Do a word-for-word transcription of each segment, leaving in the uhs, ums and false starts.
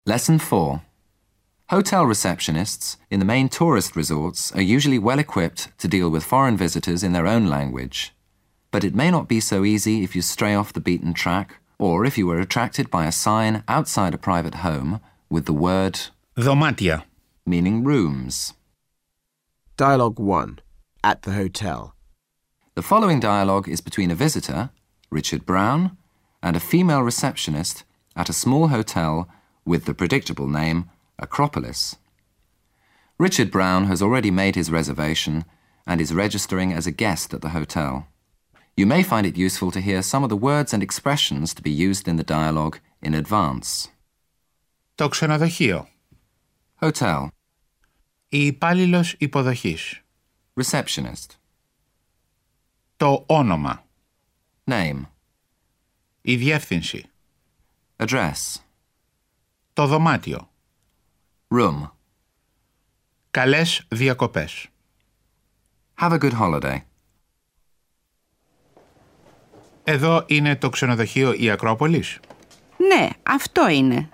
Lesson four. Hotel receptionists in the main tourist resorts are usually well equipped to deal with foreign visitors in their own language. But it may not be so easy if you stray off the beaten track or if you were attracted by a sign outside a private home with the word δωμάτια, meaning rooms. Dialogue one. At the hotel. The following dialogue is between a visitor, Richard Brown, and a female receptionist at a small hotel with the predictable name Acropolis. Richard Brown has already made his reservation and is registering as a guest at the hotel. You may find it useful to hear some of the words and expressions to be used in the dialogue in advance. Το ξενοδοχείο, Hotel. η υπάλληλος υποδοχής, Receptionist. το όνομα, Name. η διεύθυνση, Address. το δωμάτιο, Room. καλές διακοπές. Have a good holiday. Εδώ είναι το ξενοδοχείο η Ακρόπολης. Ναι, αυτό είναι.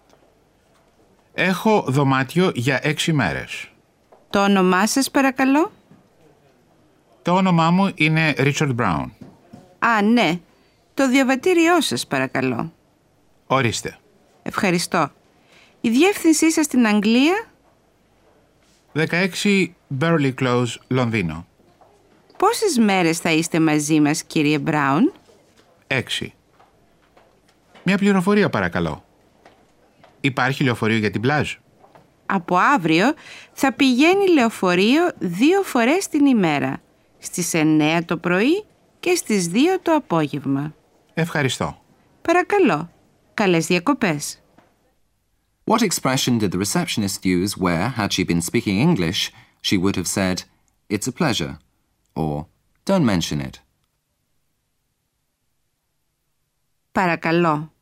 Έχω δωμάτιο για έξι μέρες. Το όνομά σας παρακαλώ. Το όνομά μου είναι Richard Brown. Α, ναι. Το διαβατήριό σας παρακαλώ. Ορίστε. Ευχαριστώ. Η διεύθυνσή σας στην Αγγλία? δεκαέξι Burley Close, Λονδίνο. Πόσες μέρες θα είστε μαζί μας, κύριε Μπράουν? Έξι. Μια πληροφορία παρακαλώ. Υπάρχει λεωφορείο για την πλάζ? Από αύριο θα πηγαίνει λεωφορείο δύο φορές την ημέρα. Στις εννέα το πρωί και στις δύο το απόγευμα. Ευχαριστώ. Παρακαλώ. Καλές διακοπές. What expression did the receptionist use where, had she been speaking English, she would have said, "It's a pleasure," or "Don't mention it"? Παρακαλώ.